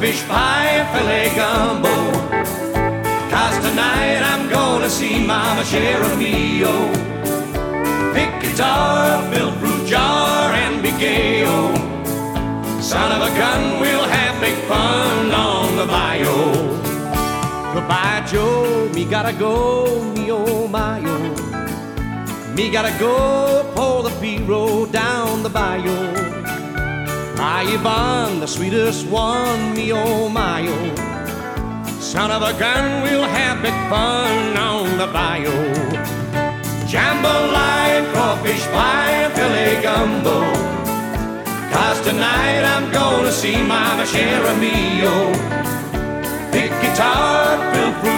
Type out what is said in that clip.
crawfish pie and filet gumbo. 'Cause tonight I'm gonna see Mama Cheramio. Pick guitar, fill fruit jar, and be gay-o. Son of a gun, we'll have big fun on the bayou. Goodbye, Joe, me gotta go, me oh my oh. Me gotta go pull the P-road down the bayou. My Yvonne, the sweetest one, me oh my oh. Son of a gun, we'll have big fun on the bayou. Jambalaya, crawfish pie, and filet gumbo. 'Cause tonight I'm gonna see Mama Cheramio. Pick guitar, fill fruit